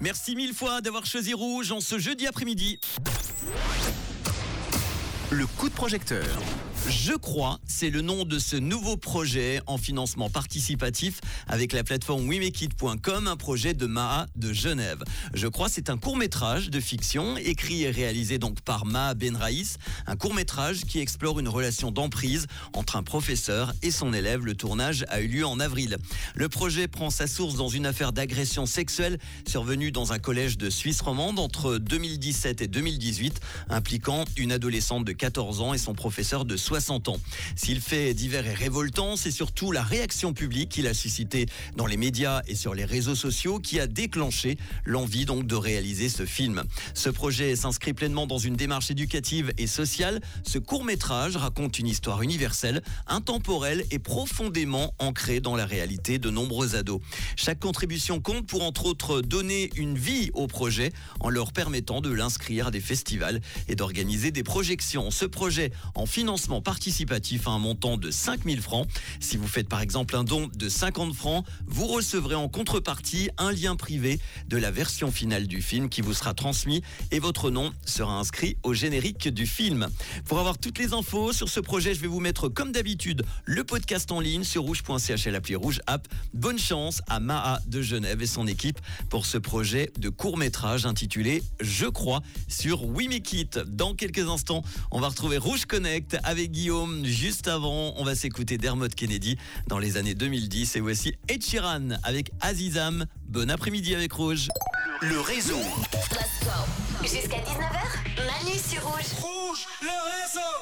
Merci mille fois d'avoir choisi Rouge en ce jeudi après-midi. Le coup de projecteur. Je crois, c'est le nom de ce nouveau projet en financement participatif avec la plateforme wemekit.com, un projet de Maha de Genève. Je crois, c'est un court-métrage de fiction écrit et réalisé donc par Maha Benraïs, un court-métrage qui explore une relation d'emprise entre un professeur et son élève. Le tournage a eu lieu en avril. Le projet prend sa source dans une affaire d'agression sexuelle survenue dans un collège de Suisse romande entre 2017 et 2018, impliquant une adolescente de 14 ans et son professeur de 60 ans. Si le fait divers est révoltant, c'est surtout la réaction publique qu'il a suscité dans les médias et sur les réseaux sociaux qui a déclenché l'envie donc de réaliser ce film. Ce projet s'inscrit pleinement dans une démarche éducative et sociale. Ce court-métrage raconte une histoire universelle, intemporelle et profondément ancrée dans la réalité de nombreux ados. Chaque contribution compte pour entre autres donner une vie au projet en leur permettant de l'inscrire à des festivals et d'organiser des projections. Ce projet en financement participatif à un montant de 5 000 francs. Si vous faites par exemple un don de 50 francs, vous recevrez en contrepartie un lien privé de la version finale du film qui vous sera transmis et votre nom sera inscrit au générique du film. Pour avoir toutes les infos sur ce projet, je vais vous mettre comme d'habitude le podcast en ligne sur rouge.ch et l'appli Rouge App. Bonne chance à Maha de Genève et son équipe pour ce projet de court-métrage intitulé Je crois sur Wemekit. Dans quelques instants, on va retrouver Rouge Connect avec Guillaume. Juste avant, on va s'écouter Dermot Kennedy dans les années 2010. Et voici Ed Sheeran avec Azizam. Bon après-midi avec Rouge. Le réseau. Let's go. Jusqu'à 19h, Manu sur Rouge. Rouge, le réseau.